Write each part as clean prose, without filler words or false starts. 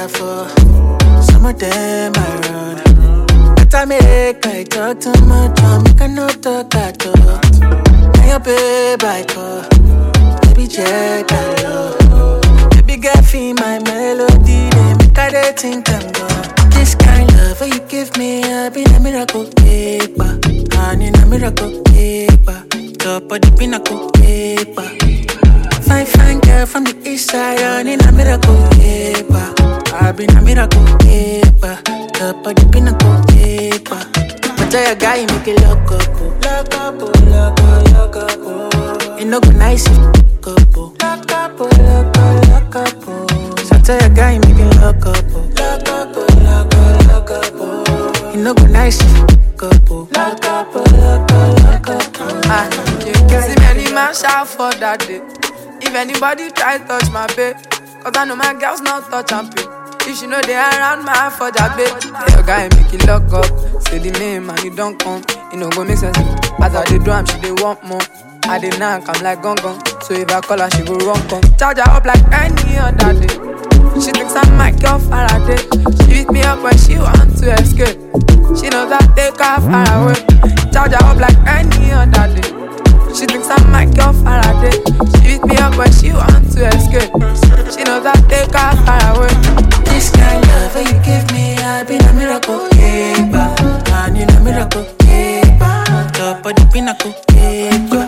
for. Some of them I run. But I make I talk too much, I make I not talk at all. Now your babe I call, baby check I love. Baby girl feel my melody, they make I they think I'm gone. This kind of love you give me, I been a miracle keeper. I need a miracle keeper. Top of the pinnacle keeper. Fine girl from the east side, I need a miracle keeper. I've been a miracle keeper. Top of the pinnacle keeper. But tell your guy, make it look up. Look up, look up, look up. It no go nice if you look up. Look up, look up. So tell your guy, make it look up. Look up, look up. It no go nice if you look up. Look up, look up. You see many man shout for that day. If anybody try touch my babe, cause I know my girls not touch and pay. If she know they around my for that babe, your guy make it lock up. Say the name and it don't come. It no go make sense. As I dey do am, she dey want more. I dey knock, I'm like gong. So if I call her, she go run come. Charge her up like any other day. She thinks I'm my girl Faraday. She beat me up when she want to escape. She knows I take her far away. Charge her up like any other day. She thinks I'm my girl Faraday. She beat me up when she wants to escape. She knows I take her far away. This kind of love you give me, I've been a miracle keeper. I need a miracle keeper. Top of the pinnacle keeper.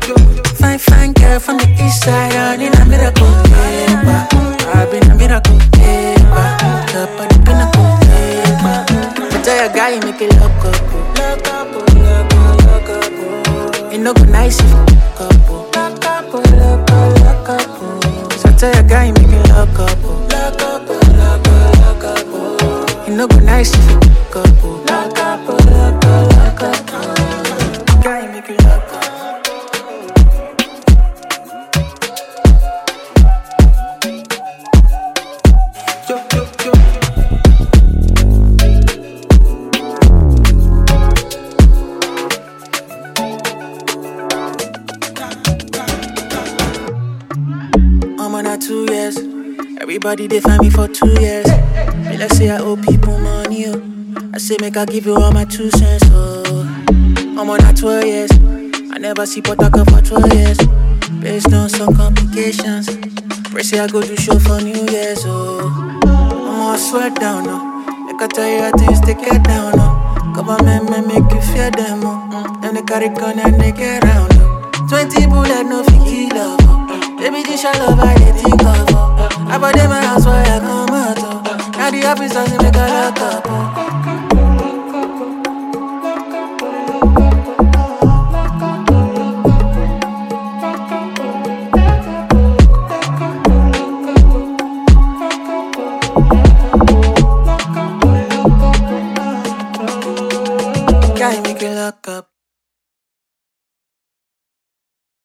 Fine girl from the east side, I need a miracle keeper. I've been a miracle keeper. Top of the pinnacle keeper. But tell your guy, make it look up. Look up, look up. It no go nice if you look up. Look up, look up. So tell your guy, make it look up. Look up, look up. It no go nice if you look up. Look up, look up. Guy, make it look up. I'm on a 2 years. Everybody they find me for 2 years. Me let's say I owe people money. Oh. I say make I give you all my 2 cents. Oh, I'm on a 12 years. I never see Potaka for 12 years. Based on some complications. Pray say I go do show for New Year's. Oh, I'm all sweat down. Oh, make I tell you how things they get down. Oh, government may make you fear them. Oh, then they carry gun and they get round. Oh, 20 bullet no fiki love. Baby, this your love, I didn't think of. I bought in my house where I come out. Now the officers they make a lock up. Guy make it lock up.